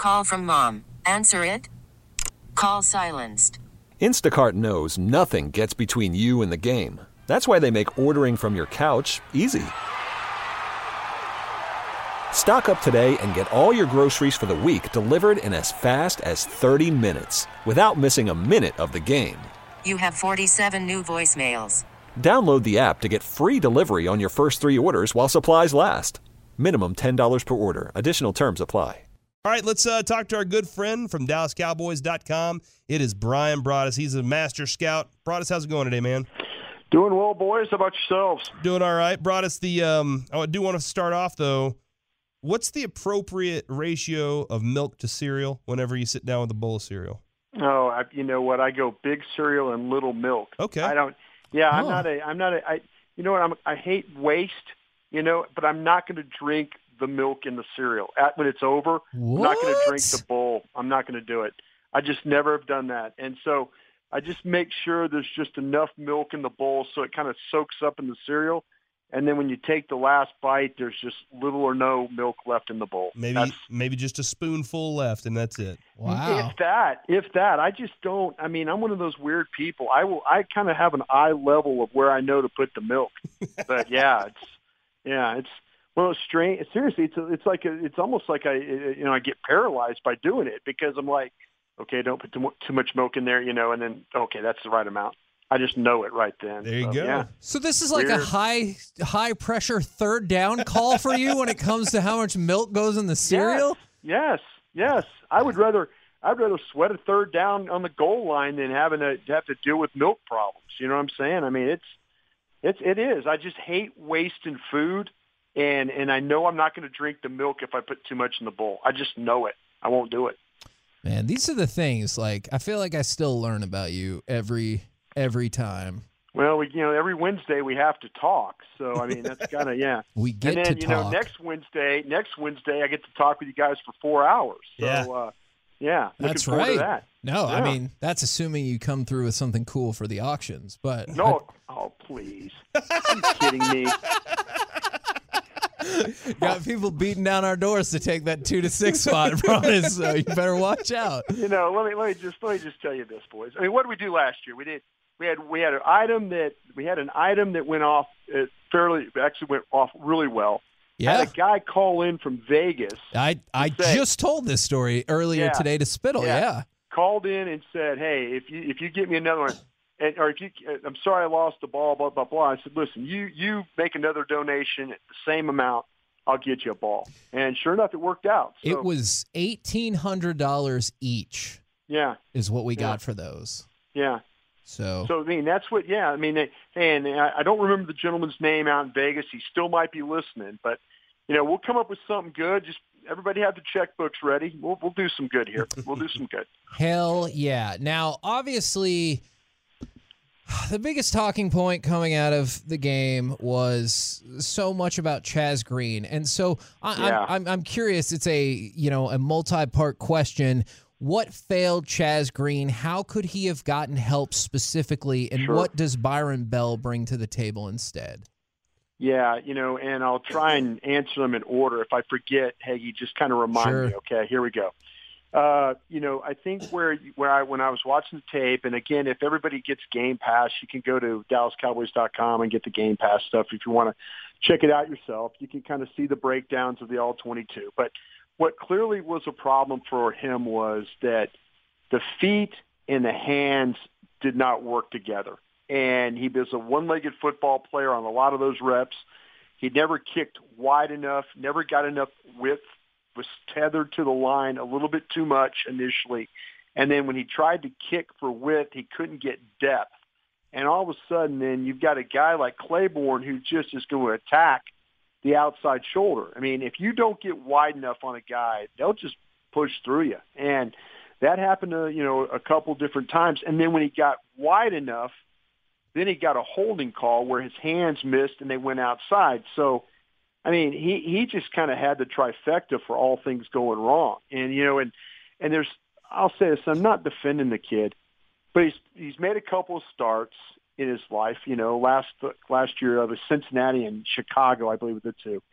Call from mom. Answer it. Call silenced. Instacart knows nothing gets between you and the game. That's why they make ordering from your couch easy. Stock up today and get all your groceries for the week delivered in as fast as 30 minutes without missing a minute of the game. You have 47 new voicemails. Download the app to get free delivery on your first 3 orders while supplies last. Minimum $10 per order. Additional terms apply. All right, let's talk to our good friend from DallasCowboys.com. It is Brian Broaddus. He's a master scout. Broaddus, how's it going today, man? Doing well, boys. How about yourselves? Doing all right. Broaddus, I do want to start off, though. What's the appropriate ratio of milk to cereal whenever you sit down with a bowl of cereal? Oh, you know what? I go big cereal and little milk. Okay. I don't. Yeah, I'm not a. You know what? I hate waste. But I'm not going to drink the milk in the cereal when it's over. What? I'm not going to drink the bowl. I'm not going to do it. I just never have done that, and so I just make sure there's just enough milk in the bowl so it kind of soaks up in the cereal. And then when you take the last bite, there's just little or no milk left in the bowl. Maybe just a spoonful left, and that's it. Wow. If that, I just don't. I mean, I'm one of those weird people. I kind of have an eye level of where I know to put the milk. But it's one of those strange. Seriously, it's almost like I get paralyzed by doing it because I'm like, okay, don't put too much milk in there, and then okay, that's the right amount. I just know it right then. There you go. Yeah. So this is like a high pressure third down call for you when it comes to how much milk goes in the cereal? Yes. I would rather sweat a third down on the goal line than have to deal with milk problems. You know what I'm saying? I mean, it is. I just hate wasting food, and I know I'm not going to drink the milk if I put too much in the bowl. I just know it. I won't do it. Man, these are the things. Like, I feel like I still learn about you every time. Well, every Wednesday we have to talk. So, I mean, that's kind of, yeah. We get and then, to talk. Next Wednesday I get to talk with you guys for 4 hours. So, that's looking forward right. to that. No, Yeah. I mean, that's assuming you come through with something cool for the auctions. But No, please. Are you kidding me? got people beating down our doors to take that 2 to 6 spot, promise. So you better watch out. Let me just tell you this, boys. I mean, what did we do last year? We had an item that went off went off really well. Yeah. I had a guy call in from Vegas. I just told this story earlier today to Spittle. Yeah. Called in and said, "Hey, if you get me another one, I'm sorry I lost the ball, blah blah blah." I said, "Listen, you make another donation at the same amount, I'll get you a ball." And sure enough, it worked out. So, it was $1,800 each. Yeah, is what we got for those. Yeah. So I mean, that's what. Yeah, I mean, and I don't remember the gentleman's name out in Vegas. He still might be listening, but we'll come up with something good. Just everybody have the checkbooks ready. We'll do some good here. We'll do some good. Hell yeah! Now, obviously, the biggest talking point coming out of the game was so much about Chaz Green, and so I'm curious. It's a multi-part question. What failed Chaz Green? How could he have gotten help specifically? And what does Byron Bell bring to the table instead? Yeah, and I'll try and answer them in order. If I forget, hey, you just kind of remind me. Okay, here we go. I think when I was watching the tape, and again, if everybody gets Game Pass, you can go to DallasCowboys.com and get the Game Pass stuff. If you want to check it out yourself, you can kind of see the breakdowns of the All-22. But what clearly was a problem for him was that the feet and the hands did not work together. And he was a one-legged football player on a lot of those reps. He never kicked wide enough, never got enough width, was tethered to the line a little bit too much initially. And then when he tried to kick for width, he couldn't get depth. And all of a sudden, then you've got a guy like Claiborne who just is going to attack the outside shoulder. I mean, if you don't get wide enough on a guy, they'll just push through you. And that happened to, a couple different times. And then when he got wide enough, then he got a holding call where his hands missed and they went outside. So, I mean, he just kind of had the trifecta for all things going wrong. And, and there's, I'll say this, I'm not defending the kid, but he's made a couple of starts in his life, last year of Cincinnati and Chicago, I believe, the two.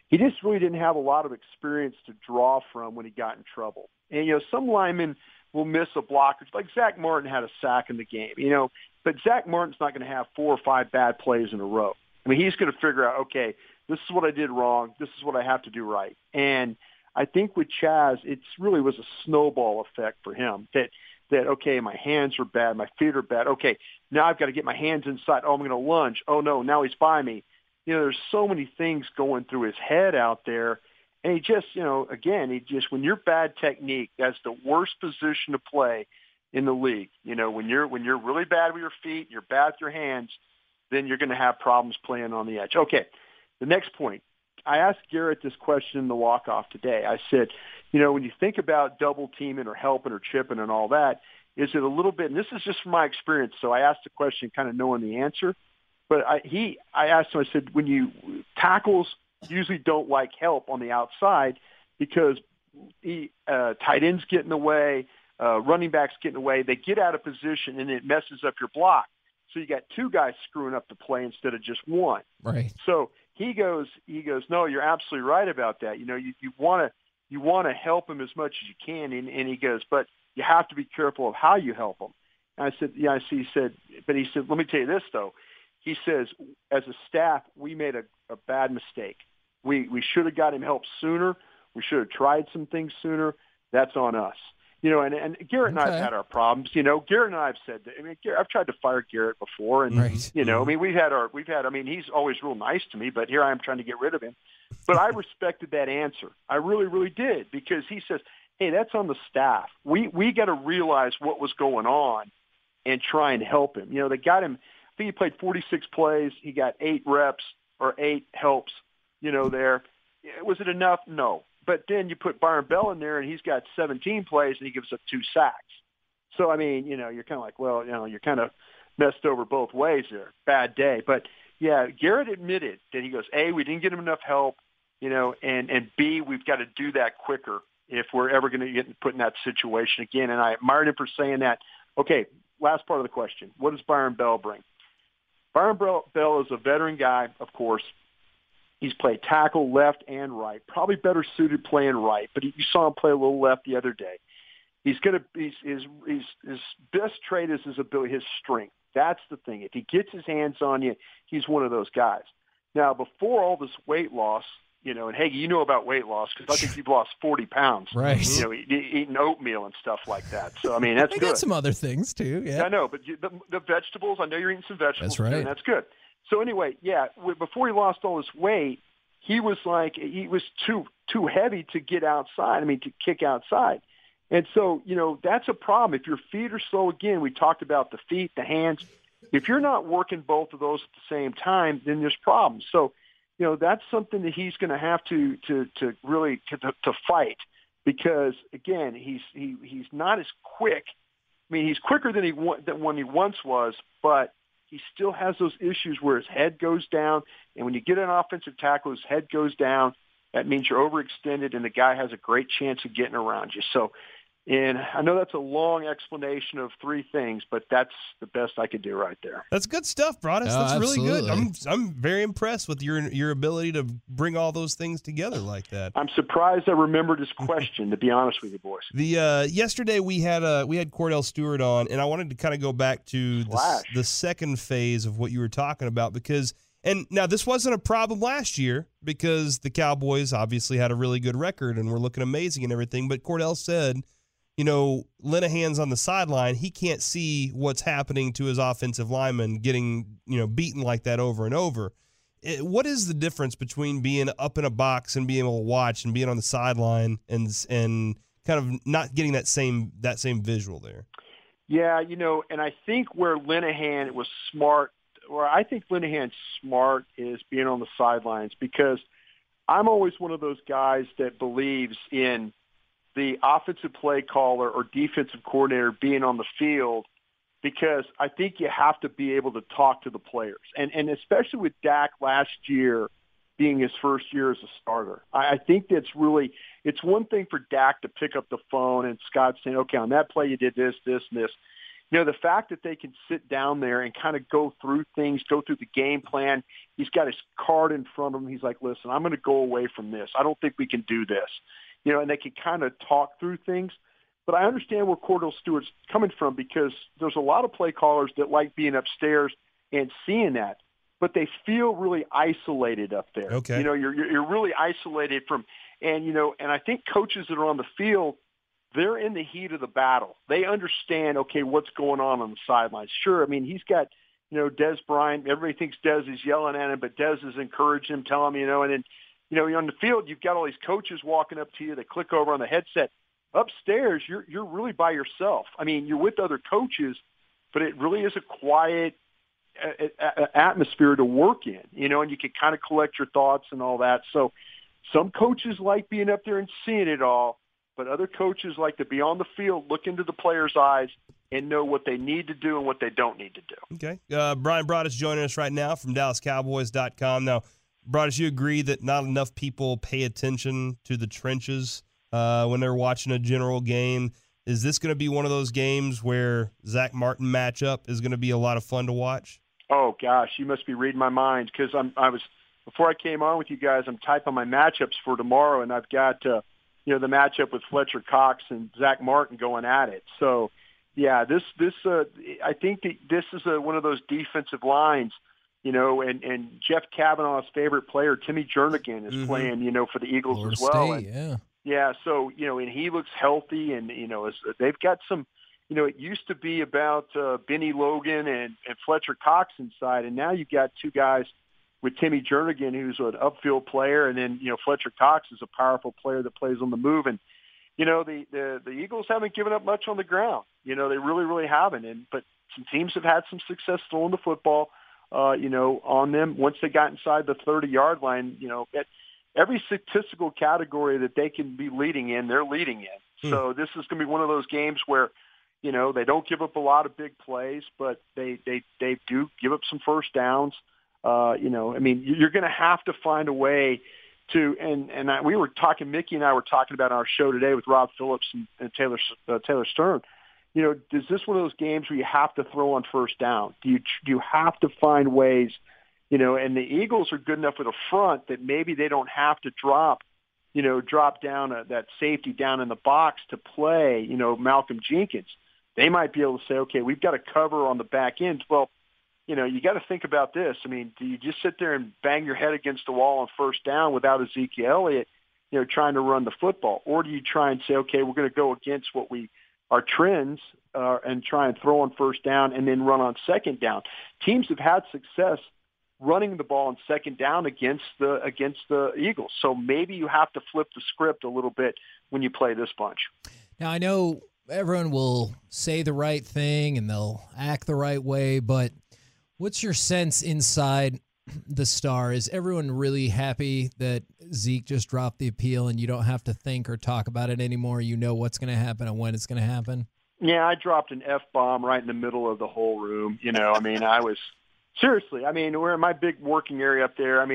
he just really didn't have a lot of experience to draw from when he got in trouble. And, some linemen will miss a block. Like Zach Martin had a sack in the game, but Zach Martin's not going to have 4 or 5 bad plays in a row. I mean, he's going to figure out, okay, this is what I did wrong. This is what I have to do right. And I think with Chaz, it really was a snowball effect for him that, okay, my hands are bad, my feet are bad. Okay, now I've got to get my hands inside. Oh, I'm going to lunge. Oh, no, now he's by me. There's so many things going through his head out there. And he just, when you're bad technique, that's the worst position to play in the league. When you're really bad with your feet, you're bad with your hands, then you're going to have problems playing on the edge. Okay, the next point. I asked Garrett this question in the walk-off today. I said, when you think about double teaming or helping or chipping and all that, is it a little bit, and this is just from my experience, so I asked the question kind of knowing the answer, but I asked him, I said, tackles usually don't like help on the outside because tight ends get in the way, running backs get in the way, they get out of position and it messes up your block. So you got 2 guys screwing up the play instead of just 1. Right. So he goes, no, you're absolutely right about that. You want to help him as much as you can. And he goes, but you have to be careful of how you help him. And I said, yeah, I see. He said, let me tell you this though. He says, as a staff, we made a bad mistake. We should have got him help sooner. We should have tried some things sooner. That's on us. And Garrett and I have had our problems. Garrett and I have said that. I mean, I've tried to fire Garrett before, and right. I mean, he's always real nice to me, but here I am trying to get rid of him. But I respected that answer. I really, really did, because he says, hey, that's on the staff. We got to realize what was going on and try and help him. They got him. I think he played 46 plays. He got 8 reps or 8 helps. There. Was it enough? No. But then you put Byron Bell in there, and he's got 17 plays, and he gives up 2 sacks. So, I mean, you're kind of like, well, you're kind of messed over both ways there. Bad day. But, yeah, Garrett admitted that he goes, A, we didn't get him enough help, and B, we've got to do that quicker if we're ever going to get put in that situation again. And I admired him for saying that. Okay, last part of the question. What does Byron Bell bring? Byron Bell is a veteran guy, of course. He's played tackle, left, and right. Probably better suited playing right, but you saw him play a little left the other day. His best trait is his ability, his strength. That's the thing. If he gets his hands on you, he's one of those guys. Now, before all this weight loss, and Hagee, about weight loss because I think you've lost 40 pounds. Right. Eating oatmeal and stuff like that. So, I mean, that's I good. got some other things, too. Yeah. I know, but the vegetables, I know you're eating some vegetables. That's right. Too, and that's good. So anyway, yeah, before he lost all his weight, he was too heavy to get outside. To kick outside. And so, that's a problem. If your feet are slow, again, we talked about the feet, the hands. If you're not working both of those at the same time, then there's problems. So, that's something that he's going to have to really fight, because again, he's not as quick. I mean, he's quicker than when he once was, but he still has those issues where his head goes down. And when you get an offensive tackle, his head goes down. That means you're overextended, and the guy has a great chance of getting around you. So, and I know that's a long explanation of 3 things, but that's the best I could do right there. That's good stuff, Broadus. Oh, that's really good. absolutely. I'm very impressed with your ability to bring all those things together like that. I'm surprised I remembered his question, to be honest with you, boys. The yesterday we had Cordell Stewart on, and I wanted to kind of go back to the second phase of what you were talking about, because and now this wasn't a problem last year because the Cowboys obviously had a really good record and were looking amazing and everything, but Cordell said, Linehan's on the sideline, he can't see what's happening to his offensive lineman getting, beaten like that over and over. What is the difference between being up in a box and being able to watch and being on the sideline and kind of not getting that same visual there? Yeah, and I think where Linehan was smart, or I think Linehan's smart, is being on the sidelines, because I'm always one of those guys that believes in the offensive play caller or defensive coordinator being on the field, because I think you have to be able to talk to the players. And especially with Dak last year being his first year as a starter, I think it's one thing for Dak to pick up the phone and Scott saying, okay, on that play you did this, this, and this. the fact that they can sit down there and kind of go through things, go through the game plan. He's got his card in front of him. He's like, listen, I'm going to go away from this. I don't think we can do this. And they can kind of talk through things. But I understand where Cordell Stewart's coming from, because there's a lot of play callers that like being upstairs and seeing that, but they feel really isolated up there. Okay. You're really isolated from, and I think coaches that are on the field, they're in the heat of the battle. They understand, okay, what's going on the sidelines. Sure, I mean, he's got, Dez Bryant. Everybody thinks Dez is yelling at him, but Dez is encouraging him, telling him, and then, you're on the field, you've got all these coaches walking up to you. They click over on the headset. Upstairs, you're really by yourself. I mean, you're with other coaches, but it really is a quiet atmosphere to work in, and you can kind of collect your thoughts and all that. So some coaches like being up there and seeing it all, but other coaches like to be on the field, look into the players' eyes, and know what they need to do and what they don't need to do. Okay. Brian Broaddus joining us right now from DallasCowboys.com. Now, Broaddus, you agree that not enough people pay attention to the trenches when they're watching a general game. Is this going to be one of those games where Zach Martin matchup is going to be a lot of fun to watch? Oh, gosh, you must be reading my mind, because before I came on with you guys, I'm typing my matchups for tomorrow, and I've got the matchup with Fletcher Cox and Zach Martin going at it. So, yeah, I think that this is one of those defensive lines, and Jeff Kavanaugh's favorite player, Timmy Jernigan, is playing, for the Eagles Florida as well. State, yeah. Yeah, so, and he looks healthy, and, they've got some, it used to be about Benny Logan and Fletcher Cox inside, and now you've got two guys with Timmy Jernigan, who's an upfield player, and then, Fletcher Cox is a powerful player that plays on the move. And, the Eagles haven't given up much on the ground. They really, really haven't. But some teams have had some success throwing the football, on them. Once they got inside the 30-yard line, at every statistical category that they can be leading in, they're leading in. So this is going to be one of those games where, they don't give up a lot of big plays, but they do give up some first downs. You're going to have to find a way to, we were talking, Mickey and I were talking about on our show today with Rob Phillips and Taylor Stern. Is this one of those games where you have to throw on first down? Do you have to find ways, and the Eagles are good enough with a front that maybe they don't have to drop down that safety down in the box to play, Malcolm Jenkins. They might be able to say, okay, we've got to cover on the back end. Well, you got to think about this. I mean, do you just sit there and bang your head against the wall on first down without Ezekiel Elliott, trying to run the football? Or do you try and say, okay, we're going to go against our trends and try and throw on first down and then run on second down? Teams have had success running the ball on second down against the Eagles. So maybe you have to flip the script a little bit when you play this bunch. Now, I know everyone will say the right thing and they'll act the right way, but what's your sense inside the Star? Is everyone really happy that Zeke just dropped the appeal and you don't have to think or talk about it anymore? You know what's going to happen and when it's going to happen? Yeah, I dropped an F-bomb right in the middle of the whole room. I was seriously, we're in my big working area up there.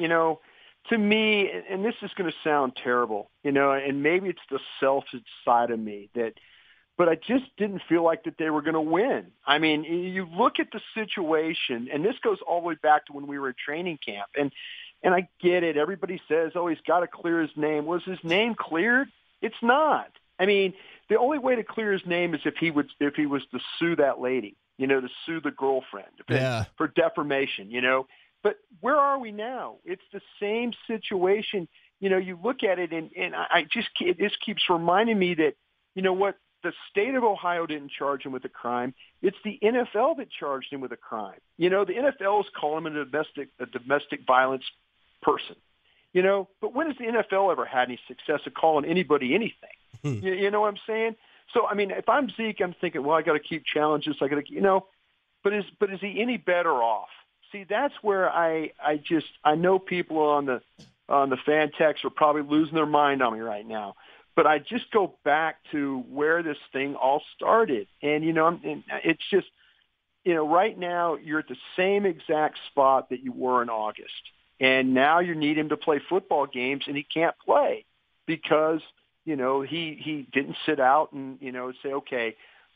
To me, and this is going to sound terrible, and maybe it's the selfish side of me but I just didn't feel like that they were going to win. You look at the situation, and this goes all the way back to when we were at training camp, and I get it. Everybody says, oh, he's got to clear his name. Was his name cleared? It's not. The only way to clear his name is if he was to sue that lady, to sue the girlfriend for defamation, But where are we now? It's the same situation. You look at it, and it just keeps reminding me that, what, the state of Ohio didn't charge him with a crime. It's the NFL that charged him with a crime. The NFL is calling him a domestic violence person. But when has the NFL ever had any success of calling anybody anything? You know what I'm saying? So, if I'm Zeke, I'm thinking, well, I got to keep challenges. I got to, but is he any better off? See, that's where I know people on the fan text are probably losing their mind on me right now. But I just go back to where this thing all started. And, it's just, right now you're at the same exact spot that you were in August. And now you need him to play football games, and he can't play because, he didn't sit out and, say, okay,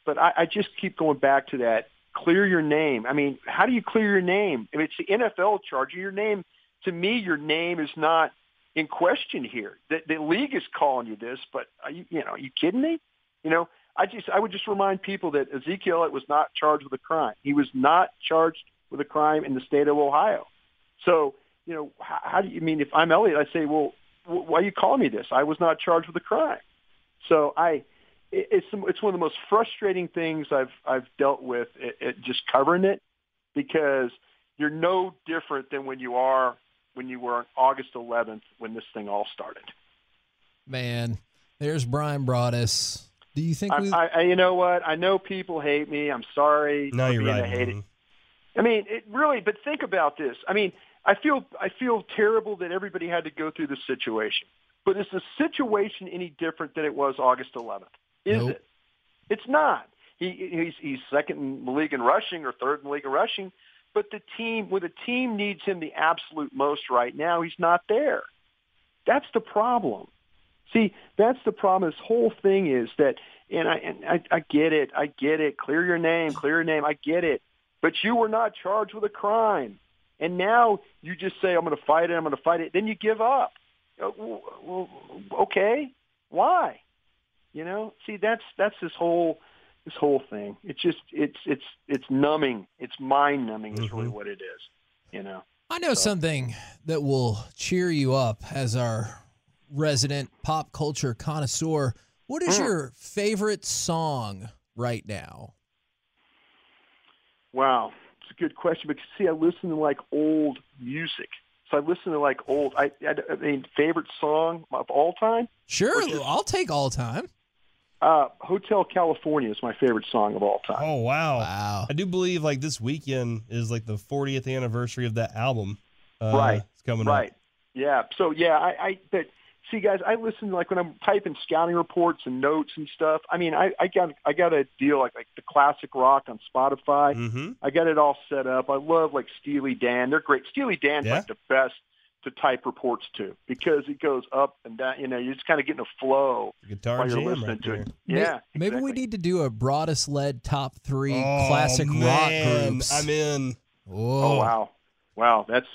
But I just keep going back to that. Clear your name. I mean, how do you clear your name? If it's the NFL charging your name, to me, your name is not in question here. The league is calling you this, but are you kidding me? I would just remind people that Ezekiel Elliott was not charged with a crime. He was not charged with a crime in the state of Ohio. So, how do you mean if I'm Elliott, I say, well, why are you calling me this? I was not charged with a crime. So it's one of the most frustrating things I've dealt with just covering it, because you're no different than when you were on August 11th when this thing all started. Man, there's Bryan Broaddus. Do you think you know what? I know people hate me. I'm sorry. No, you're right. Hated. I mean, it really. But think about this. I mean, I feel terrible that everybody had to go through this situation. But is the situation any different than it was August 11th? Is it? It's not. He's second in the league in rushing or third in the league in rushing. But the team needs him the absolute most right now, he's not there. That's the problem. See, that's the problem. This whole thing is that, and I get it. I get it. Clear your name. I get it. But you were not charged with a crime. And now you just say, I'm going to fight it. Then you give up. Well, okay. Why? See, that's this whole thing. It's just, it's numbing. It's mind numbing is really what it is, I know something that will cheer you up as our resident pop culture connoisseur. What is your favorite song right now? Wow. It's a good question, because see, I listen to old music. So I listen to old, I mean, favorite song of all time? Sure. I'll take all time. Hotel California is my favorite song of all time. Oh, wow. I do believe this weekend is the 40th anniversary of that album. Right. It's coming up. Yeah. So but see, guys, I listen to when I'm typing scouting reports and notes and stuff. I mean, I got a deal like the classic rock on Spotify. Mm-hmm. I got it all set up. I love Steely Dan. They're great. Steely Dan's the best to type reports to, because it goes up and down. You're just kind of getting a flow while you're listening to it. Yeah, maybe we need to do a Broaddus-led top 3 classic rock groups. I'm in. Whoa. Oh wow, that's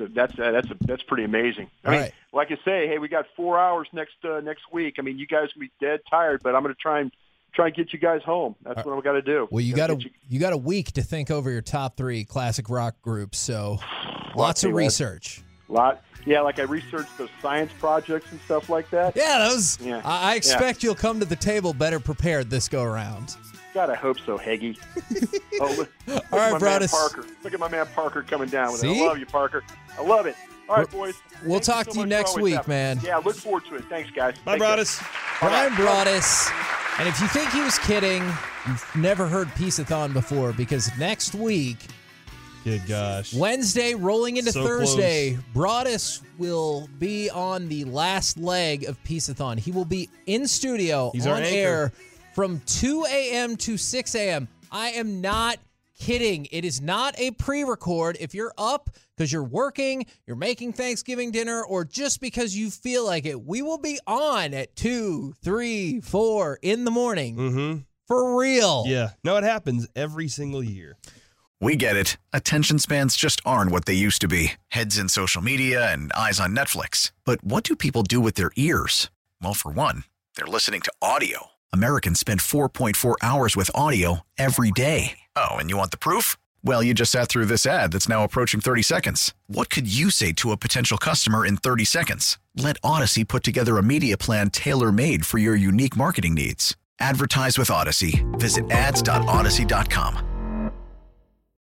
pretty amazing. I mean, like I say, hey, we got 4 hours next week. I mean, you guys will be dead tired, but I'm going to try and get you guys home. That's what we got to do. Well, you got a week to think over your top 3 classic rock groups. So lots of research. Yeah, I researched those science projects and stuff like that. Yeah, those. Yeah. I expect you'll come to the table better prepared this go around. God, I hope so, Heggie. Look all right, Broaddus. Parker. Look at my man Parker coming down with it. I love you, Parker. I love it. All right, boys. We'll talk to you next week, man. Yeah, look forward to it. Thanks, guys. Bye, Broaddus. Bryan Broaddus. And if you think he was kidding, you've never heard Peace-a-thon before, because next week, good gosh, Wednesday rolling into Thursday, Broaddus will be on the last leg of Peace-a-thon. He will be in studio on air from 2 a.m. to 6 a.m. I am not kidding. It is not a pre-record. If you're up because you're working, you're making Thanksgiving dinner, or just because you feel like it, we will be on at 2, 3, 4 in the morning. Mm-hmm. For real. Yeah. No, it happens every single year. We get it. Attention spans just aren't what they used to be. Heads in social media and eyes on Netflix. But what do people do with their ears? Well, for one, they're listening to audio. Americans spend 4.4 hours with audio every day. Oh, and you want the proof? Well, you just sat through this ad that's now approaching 30 seconds. What could you say to a potential customer in 30 seconds? Let Odyssey put together a media plan tailor-made for your unique marketing needs. Advertise with Odyssey. Visit ads.odyssey.com.